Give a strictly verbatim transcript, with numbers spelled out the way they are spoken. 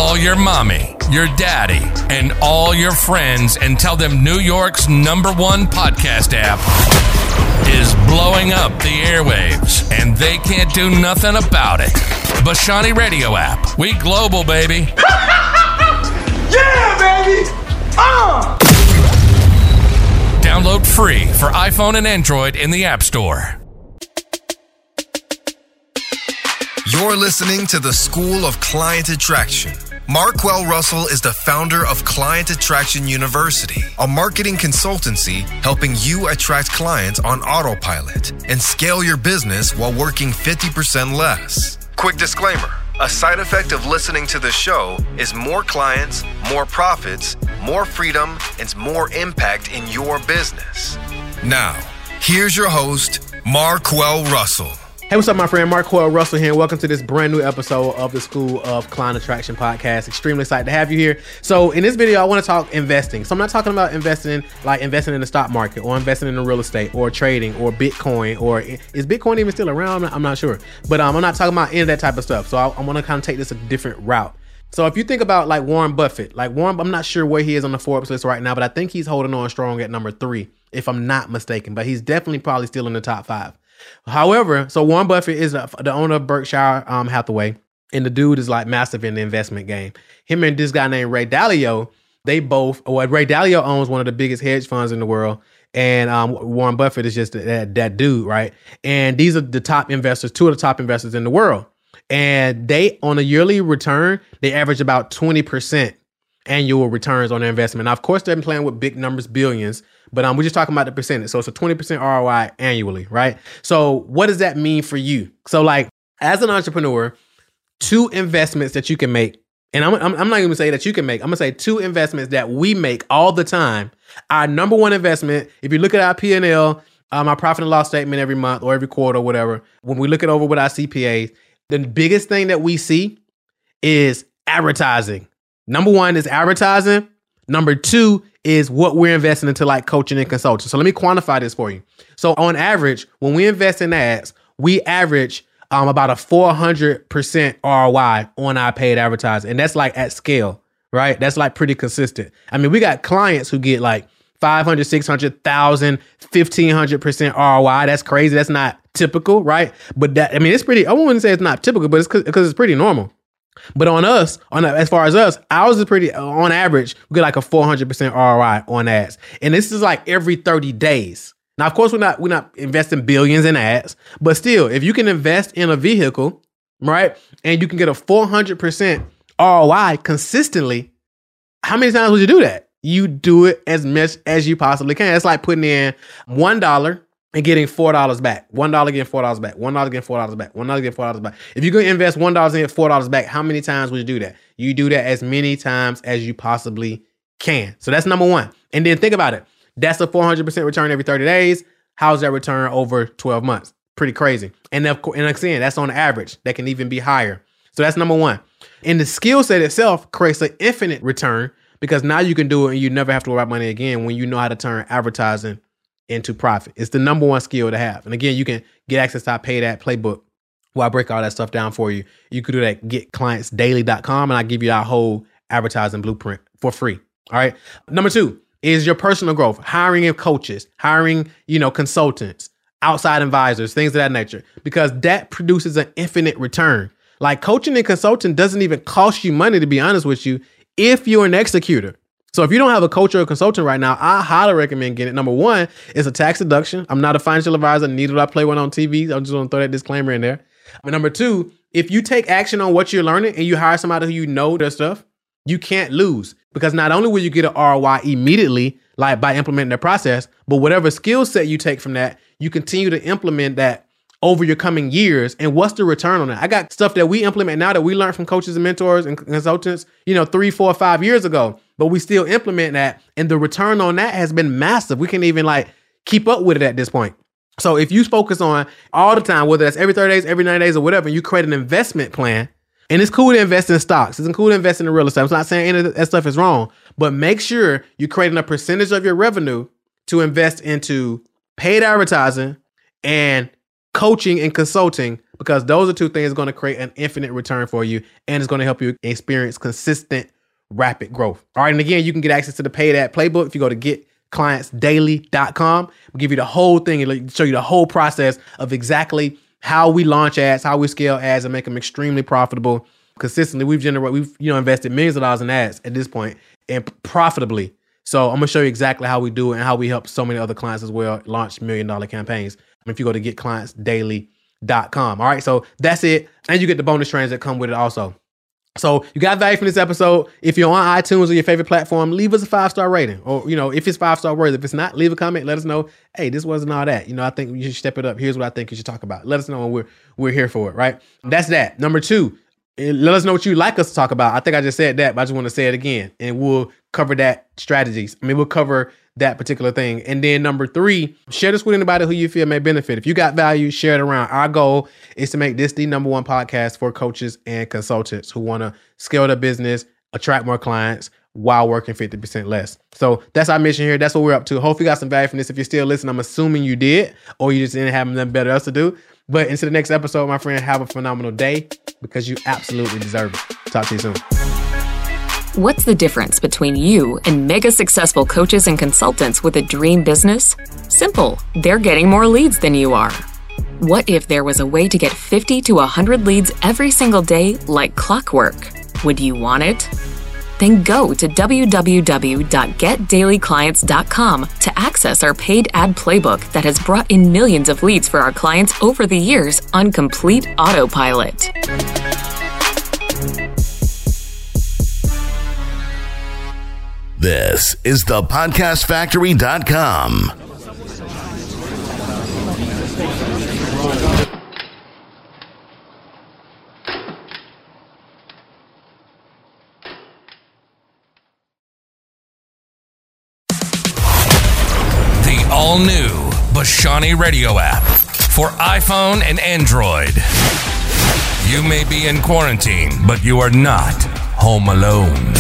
Call your mommy, your daddy, and all your friends and tell them New York's number one podcast app is blowing up the airwaves, and they can't do nothing about it. Bashani Radio app. We global, baby. Yeah, baby! Uh! Download free for iPhone and Android in the App Store. You're listening to the School of Client Attraction. Marquel Russell is the founder of Client Attraction University, a marketing consultancy helping you attract clients on autopilot and scale your business while working fifty percent less. Quick disclaimer. A side effect of listening to the show is more clients, more profits, more freedom, and more impact in your business. Now, here's your host, Marquel Russell. Hey, what's up, my friend? Marquel Russell here, and welcome to this brand new episode of the School of Client Attraction podcast. Extremely excited to have you here. So in this video, I want to talk investing. So I'm not talking about investing like investing in the stock market or investing in the real estate or trading or Bitcoin, or is Bitcoin even still around? I'm not, I'm not sure. But um, I'm not talking about any of that type of stuff. So I, I want to kind of take this a different route. So if you think about like Warren Buffett, like Warren, I'm not sure where he is on the Forbes list right now, but I think he's holding on strong at number three, if I'm not mistaken. But he's definitely probably still in the top five. However, so Warren Buffett is the owner of Berkshire um, Hathaway, and the dude is like massive in the investment game. Him and this guy named Ray Dalio, they both, well, Ray Dalio owns one of the biggest hedge funds in the world, and um, Warren Buffett is just that, that dude, right? And these are the top investors, two of the top investors in the world. And they, on a yearly return, they average about twenty percent annual returns on their investment. Now, of course, they're playing with big numbers, billions, but um, we're just talking about the percentage. So it's a twenty percent R O I annually, right? So what does that mean for you? So like, as an entrepreneur, two investments that you can make, and I'm, I'm, I'm not even gonna say that you can make, I'm gonna say two investments that we make all the time. Our number one investment, if you look at our P and L, um, our profit and loss statement every month or every quarter or whatever, when we look it over with our C P As, the biggest thing that we see is advertising. Number one is advertising. Number two is what we're investing into, like coaching and consulting. So let me quantify this for you. So on average, when we invest in ads, we average um, about a four hundred percent R O I on our paid advertising. And that's like at scale, right? That's like pretty consistent. I mean, we got clients who get like five hundred, six hundred, one thousand, fifteen hundred percent R O I. That's crazy. That's not typical, right? But that, I mean, it's pretty, I wouldn't say it's not typical, but it's because it's pretty normal. But on us, on as far as us, ours is pretty, on average, we get like a four hundred percent R O I on ads. And this is like every thirty days. Now, of course, we're not, we're not investing billions in ads, but still, if you can invest in a vehicle, right, and you can get a four hundred percent R O I consistently, how many times would you do that? You do it as much as you possibly can. It's like putting in one dollar and getting four dollars back. one dollar getting four dollars back. one dollar getting four dollars back. one dollar getting four dollars back. If you're going to invest one dollar and get four dollars back, how many times would you do that? You do that as many times as you possibly can. So that's number one. And then think about it. That's a four hundred percent return every thirty days. How's that return over twelve months? Pretty crazy. And of course, and like I'm saying, that's on average. That can even be higher. So that's number one. And the skill set itself creates an infinite return, because now you can do it and you never have to worry about money again when you know how to turn advertising into profit. It's the number one skill to have. And again, you can get access to our Pay That Playbook where I break all that stuff down for you. You could do that at get clients daily dot com, and I give you our whole advertising blueprint for free. All right. Number two is your personal growth, hiring in coaches, hiring, you know, consultants, outside advisors, things of that nature, because that produces an infinite return. Like coaching and consulting doesn't even cost you money, to be honest with you, if you're an executor. So if you don't have a coach or a consultant right now, I highly recommend getting it. Number one, it's a tax deduction. I'm not a financial advisor, neither do I play one on T V. I'm just going to throw that disclaimer in there. But number two, if you take action on what you're learning and you hire somebody who you know their stuff, you can't lose, because not only will you get an R O I immediately, like by implementing the process, but whatever skill set you take from that, you continue to implement that over your coming years. And what's the return on that? I got stuff that we implement now that we learned from coaches and mentors and consultants, you know, three, four, five years ago, but we still implement that. And the return on that has been massive. We can even like keep up with it at this point. So if you focus on all the time, whether that's every thirty days, every ninety days or whatever, you create an investment plan. And it's cool to invest in stocks. It's cool to invest in real estate. I'm not saying any of that stuff is wrong, but make sure you're creating a percentage of your revenue to invest into paid advertising and coaching and consulting, because those are two things going to create an infinite return for you, and it's going to help you experience consistent, rapid growth. All right. And again, you can get access to the paid ad playbook if you go to get clients daily dot com. We'll give you the whole thing and show you the whole process of exactly how we launch ads, how we scale ads and make them extremely profitable. Consistently, we've generated, we've, you know, invested millions of dollars in ads at this point and profitably. So I'm going to show you exactly how we do it and how we help so many other clients as well launch million dollar campaigns. I mean, if you go to get clients daily dot com. All right. So that's it. And you get the bonus trains that come with it also. So you got value from this episode. If you're on iTunes or your favorite platform, leave us a five-star rating. Or, you know, if it's five-star worthy, if it's not, leave a comment. Let us know, hey, this wasn't all that. You know, I think you should step it up. Here's what I think you should talk about. Let us know, and we're we're here for it, right? That's that. Number two, let us know what you'd like us to talk about. I think I just said that, but I just want to say it again. And we'll cover that strategies. I mean, we'll cover that particular thing. And then number three, share this with anybody who you feel may benefit. If you got value, share it around. Our goal is to make this the number one podcast for coaches and consultants who want to scale their business, attract more clients while working fifty percent less. So that's our mission here. That's what we're up to. Hopefully you got some value from this. If you're still listening, I'm assuming you did, or you just didn't have nothing better else to do. But until the next episode, my friend, have a phenomenal day because you absolutely deserve it. Talk to you soon. What's the difference between you and mega successful coaches and consultants with a dream business? Simple. They're getting more leads than you are. What if there was a way to get fifty to one hundred leads every single day like clockwork? Would you want it? Then go to w w w dot get daily clients dot com to access our paid ad playbook that has brought in millions of leads for our clients over the years on complete autopilot. This is the podcast factory dot com. The all-new Bashani Radio app for iPhone and Android. You may be in quarantine, but you are not home alone.